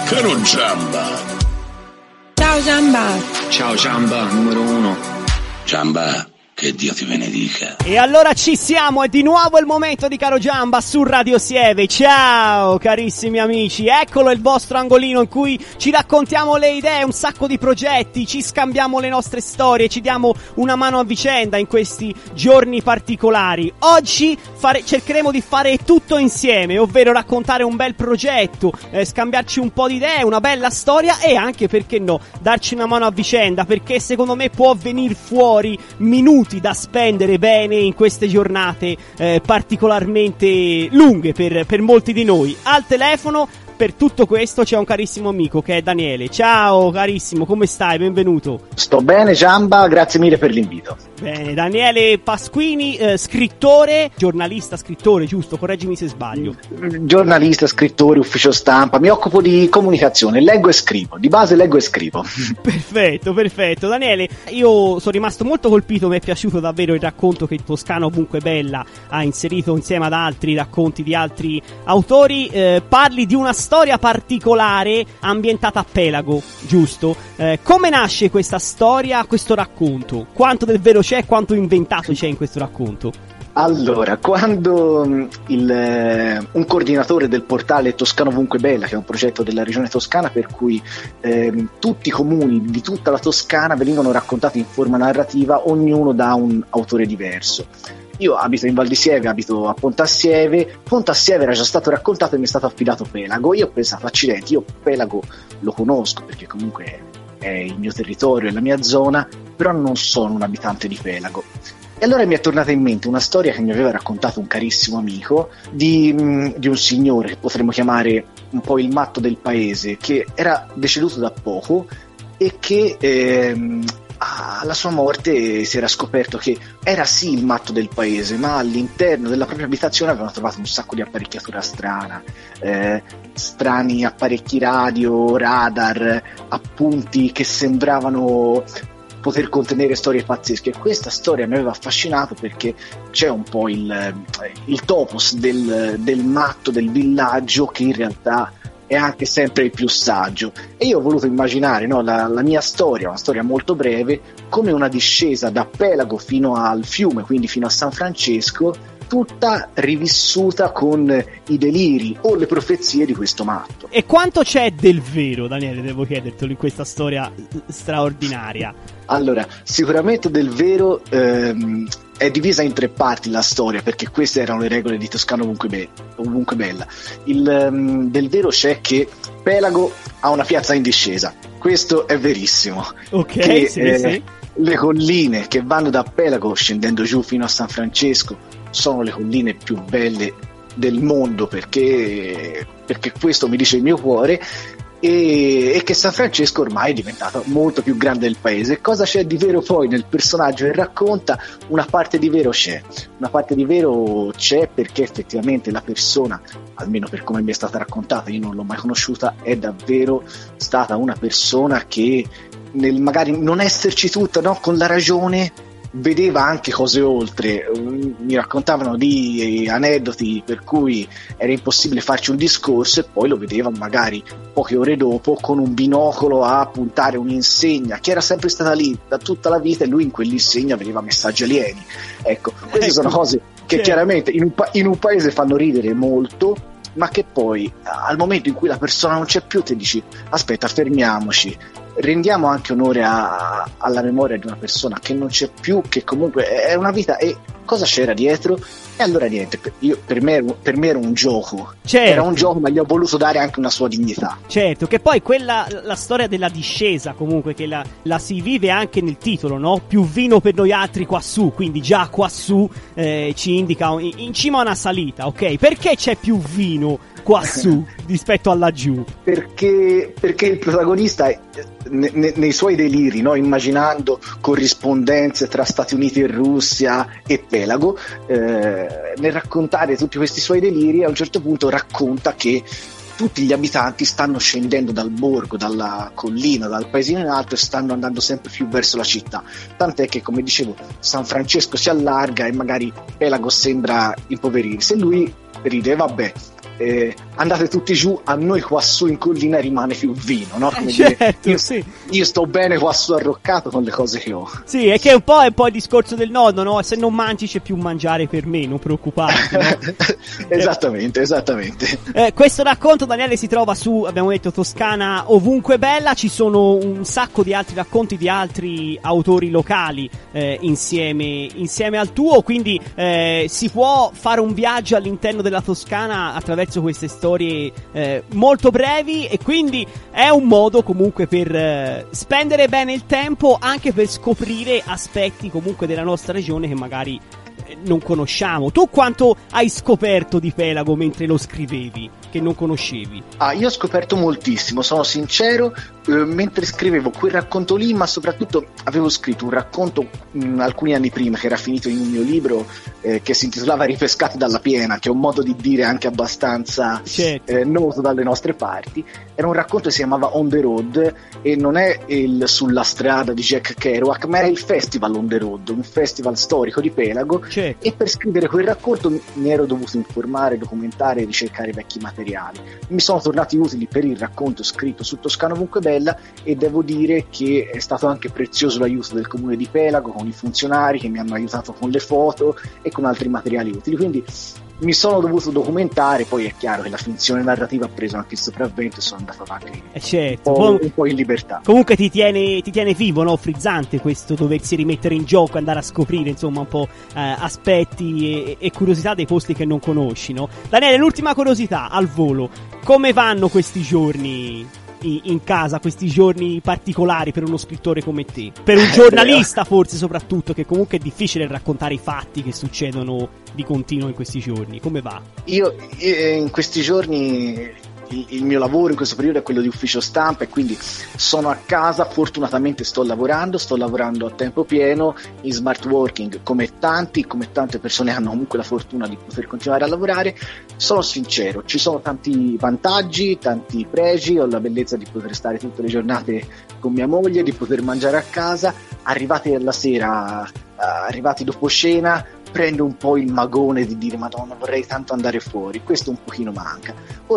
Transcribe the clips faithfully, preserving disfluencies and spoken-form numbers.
Caro Giamba. Ciao Giamba. Ciao Giamba, numero uno. Giamba, che Dio ti benedica. E allora ci siamo, è di nuovo il momento di Caro Giamba su Radio Sieve. Ciao carissimi amici, eccolo il vostro angolino in cui ci raccontiamo le idee, un sacco di progetti, ci scambiamo le nostre storie, ci diamo una mano a vicenda in questi giorni particolari. Oggi fare, cercheremo di fare tutto insieme, ovvero raccontare un bel progetto, eh, scambiarci un po' di idee, una bella storia e anche, perché no, darci una mano a vicenda, perché secondo me può venir fuori minuti da spendere bene in queste giornate eh, particolarmente lunghe per, per molti di noi. Al telefono per tutto questo c'è un carissimo amico che è Daniele. Ciao carissimo, come stai? Benvenuto. Sto bene Giamba, grazie mille per l'invito. Bene, Daniele Pasquini, eh, scrittore, giornalista, scrittore, giusto? Correggimi se sbaglio. Giornalista, scrittore, ufficio stampa, mi occupo di comunicazione, leggo e scrivo, di base leggo e scrivo. Perfetto, perfetto. Daniele, io sono rimasto molto colpito, mi è piaciuto davvero il racconto che Toscana Ovunque Bella ha inserito insieme ad altri racconti di altri autori. Eh, parli di una storia particolare ambientata a Pelago, giusto? Eh, come nasce questa storia, questo racconto? Quanto del vero c'è, quanto inventato c'è in questo racconto? Allora, quando il, eh, un coordinatore del portale Toscana Ovunque Bella, che è un progetto della regione toscana per cui eh, tutti i comuni di tutta la Toscana venivano raccontati in forma narrativa, ognuno da un autore diverso. Io abito in Val di Sieve, abito a Pontassieve. Pontassieve era già stato raccontato e mi è stato affidato Pelago. Io ho pensato, accidenti, io Pelago lo conosco perché comunque è il mio territorio, è la mia zona, però non sono un abitante di Pelago. E allora mi è tornata in mente una storia che mi aveva raccontato un carissimo amico di, mh, di un signore che potremmo chiamare un po' il matto del paese, che era deceduto da poco e che ehm, alla sua morte si era scoperto che era sì il matto del paese, ma all'interno della propria abitazione avevano trovato un sacco di apparecchiatura strana, eh, strani apparecchi radio, radar, appunti che sembravano poter contenere storie pazzesche. Questa storia mi aveva affascinato perché c'è un po' il, il topos del, del matto del villaggio, che in realtà è anche sempre il più saggio, e io ho voluto immaginare, no, la, la mia storia, una storia molto breve, come una discesa da Pelago fino al fiume, quindi fino a San Francesco, tutta rivissuta con i deliri o le profezie di questo matto. E quanto c'è del vero, Daniele, devo chiedertelo, in questa storia straordinaria? Allora, sicuramente del vero ehm, è divisa in tre parti la storia, perché queste erano le regole di Toscana Ovunque, Be- ovunque Bella. Il, um, del vero c'è che Pelago ha una piazza in discesa, questo è verissimo. Ok, che, sì, eh, sì. Le colline che vanno da Pelago scendendo giù fino a San Francesco sono le colline più belle del mondo, perché, perché questo mi dice il mio cuore. E, e che San Francesco ormai è diventato molto più grande del paese. Cosa c'è di vero poi nel personaggio che racconta? Una parte di vero c'è, una parte di vero c'è perché effettivamente la persona, almeno per come mi è stata raccontata, io non l'ho mai conosciuta, è davvero stata una persona che nel magari non esserci tutta, no, con la ragione, vedeva anche cose oltre. Mi raccontavano di aneddoti per cui era impossibile farci un discorso e poi lo vedeva magari poche ore dopo con un binocolo a puntare un'insegna che era sempre stata lì da tutta la vita, e lui in quell'insegna vedeva messaggi alieni. Ecco, queste ecco, sono cose che certo. chiaramente in un, pa- in un paese fanno ridere molto, ma che poi al momento in cui la persona non c'è più ti dici aspetta, fermiamoci, rendiamo anche onore a, alla memoria di una persona che non c'è più, che comunque è una vita, e cosa c'era dietro? E allora niente, io, per, me, per me era un gioco, certo. era un gioco, ma gli ho voluto dare anche una sua dignità. Certo, che poi quella, la storia della discesa comunque, che la, la si vive anche nel titolo, no? Più vino per noi altri quassù, quindi già quassù eh, ci indica in, in cima a una salita, ok? Perché c'è più vino quassù rispetto a laggiù? Perché, perché il protagonista è, ne, ne, nei suoi deliri, no? Immaginando corrispondenze tra Stati Uniti e Russia e Pelago, eh, nel raccontare tutti questi suoi deliri, a un certo punto racconta che tutti gli abitanti stanno scendendo dal borgo, dalla collina, dal paesino in alto, e stanno andando sempre più verso la città, tant'è che, come dicevo, San Francesco si allarga e magari Pelago sembra impoverirsi, e lui ride, vabbè, eh, andate tutti giù, a noi qua su in collina rimane più vino, no? Come eh, certo, dire, io, sì. io sto bene qua su arroccato con le cose che ho. Sì, è che un po' è un po' il discorso del nonno, no? Se non mangi c'è più mangiare per me, non preoccuparti, no? esattamente, esattamente. Eh, questo racconto, Daniele, si trova su, abbiamo detto, Toscana ovunque bella. Ci sono un sacco di altri racconti di altri autori locali eh, insieme, insieme al tuo, quindi eh, si può fare un viaggio all'interno della Toscana attraverso queste storie eh, molto brevi, e quindi è un modo comunque per eh, spendere bene il tempo, anche per scoprire aspetti comunque della nostra regione che magari non conosciamo. Tu quanto hai scoperto di Pelago mentre lo scrivevi, che non conoscevi? Ah, io ho scoperto moltissimo, sono sincero, eh, mentre scrivevo quel racconto lì, ma soprattutto avevo scritto un racconto mh, alcuni anni prima, che era finito in un mio libro, eh, che si intitolava Ripescati dalla piena, che è un modo di dire anche abbastanza certo. eh, noto dalle nostre parti. Era un racconto che si chiamava On the Road, e non è il Sulla strada di Jack Kerouac, ma era il festival On the Road, un festival storico di Pelago. Certo. E per scrivere quel racconto mi ero dovuto informare, documentare e ricercare vecchi materiali. Mi sono tornati utili per il racconto scritto su Toscana ovunque bella, e devo dire che è stato anche prezioso l'aiuto del comune di Pelago, con i funzionari che mi hanno aiutato con le foto e con altri materiali utili. Quindi mi sono dovuto documentare. Poi è chiaro che la finzione narrativa ha preso anche il sopravvento e sono andato avanti eh certo. un, po', Com- un po' in libertà. Comunque ti tiene, ti tiene vivo, no? Frizzante questo doversi rimettere in gioco, andare a scoprire insomma un po' eh, aspetti e, e curiosità dei posti che non conosci, no? Daniele, l'ultima curiosità al volo: come vanno questi giorni in, in casa, questi giorni particolari per uno scrittore come te, per un giornalista forse soprattutto, che comunque è difficile raccontare i fatti che succedono di continuo in questi giorni? Come va? Io eh, in questi giorni il, il mio lavoro in questo periodo è quello di ufficio stampa, e quindi sono a casa. Fortunatamente sto lavorando, sto lavorando a tempo pieno in smart working, come tanti, come tante persone hanno comunque la fortuna di poter continuare a lavorare. Sono sincero, ci sono tanti vantaggi, tanti pregi. Ho la bellezza di poter stare tutte le giornate con mia moglie, di poter mangiare a casa. Arrivati alla sera, arrivati dopo cena, prendo un po' il magone di dire Madonna, vorrei tanto andare fuori. Questo un pochino manca.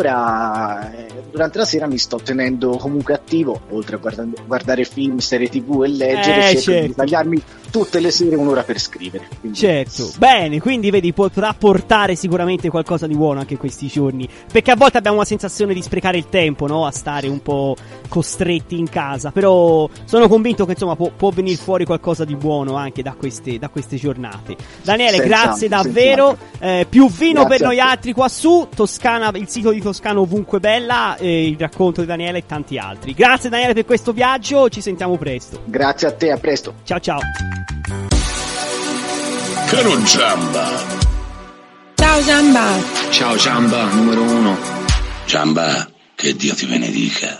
Ora eh, durante la sera mi sto tenendo comunque attivo, oltre a guarda- guardare film, serie tv e leggere, eh, cerco certo. di tagliarmi tutte le sere un'ora per scrivere. Quindi... Certo, bene, quindi vedi, potrà portare sicuramente qualcosa di buono anche questi giorni, perché a volte abbiamo la sensazione di sprecare il tempo, no? A stare un po' costretti in casa, però sono convinto che insomma può, può venire fuori qualcosa di buono anche da queste, da queste giornate. Daniele, Senza, grazie davvero, eh, più vino Grazie per noi altri qua su Toscana, il sito di Toscana ovunque bella, eh, il racconto di Daniele e tanti altri. Grazie Daniele per questo viaggio, ci sentiamo presto. Grazie a te, a presto. Ciao ciao. Caro Giamba. Ciao Giamba. Ciao Giamba, numero uno. Giamba, che Dio ti benedica.